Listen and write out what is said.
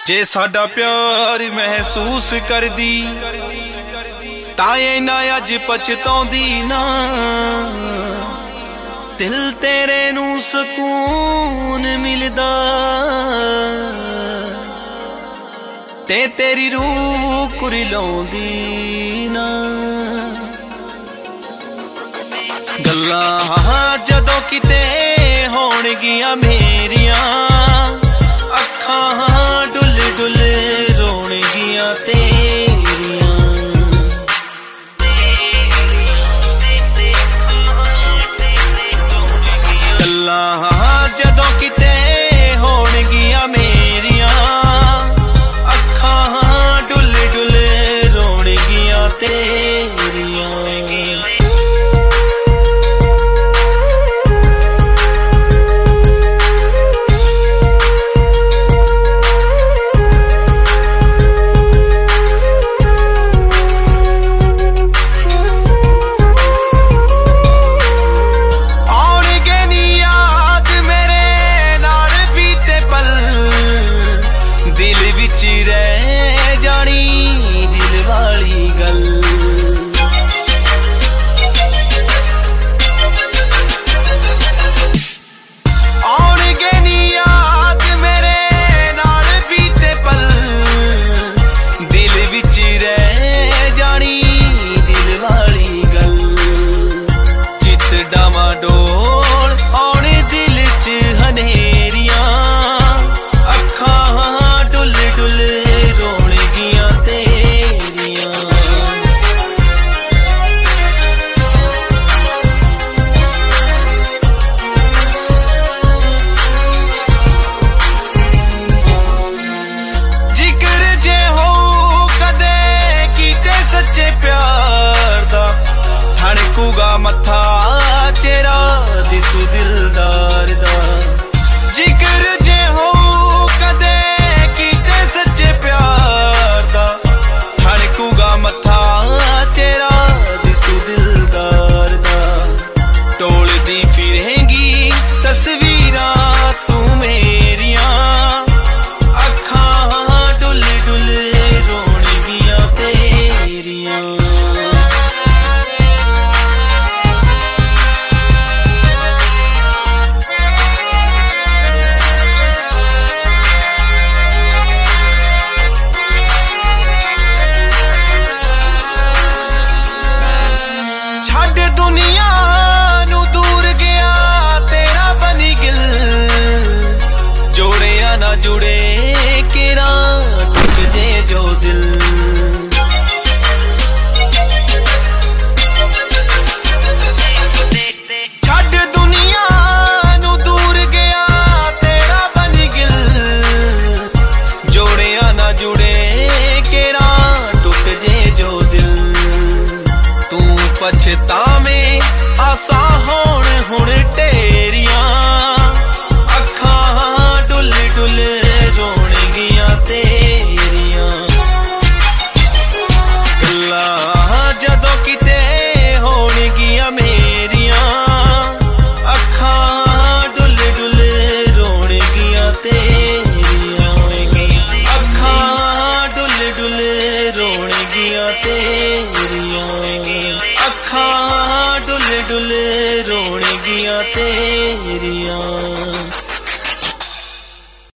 जे साडा प्यार महसूस कर दी ताए ना अज पछताउंदी ना। दिल तेरे नू सुकून मिलदा ते तेरी रूह कुरलाउंदी ना। गल्लां जदों किते होणगियां मेरियां अखां डुल डुल रोणगियां तेरियां। गल्लां जदों किते होणगियां मेरियां अखां डुल डुल रोणगियां तेरियां। दिल विच रह जानी दिल वाली गल। आउणगे नी याद मेरे नाल बीते पल दिल विच रह जानी दिल वाली गल। चित डावाडोल आउणे दिल च हनेरियां मत्था चेहरा दिसू दिलदार दा। जिक्र जे हो कदे कीते सच्चे प्यार दा ठणकूगा मत्था चेहरा दिसू दिलदार दा। टोलदी फिरेंगी तस्वीरां तू मेरियां अखां डुल डुल रोणगियां तेरियां। दुनिया नू दूर गया तेरा बनी गिल जोड़े या ना जुड़े केरा टूट जे जो दिल। छड़ दुनिया नू दूर गया तेरा बनी गिल जोड़े या ना जुड़े केरा टूट जे जो दिल। तू पछता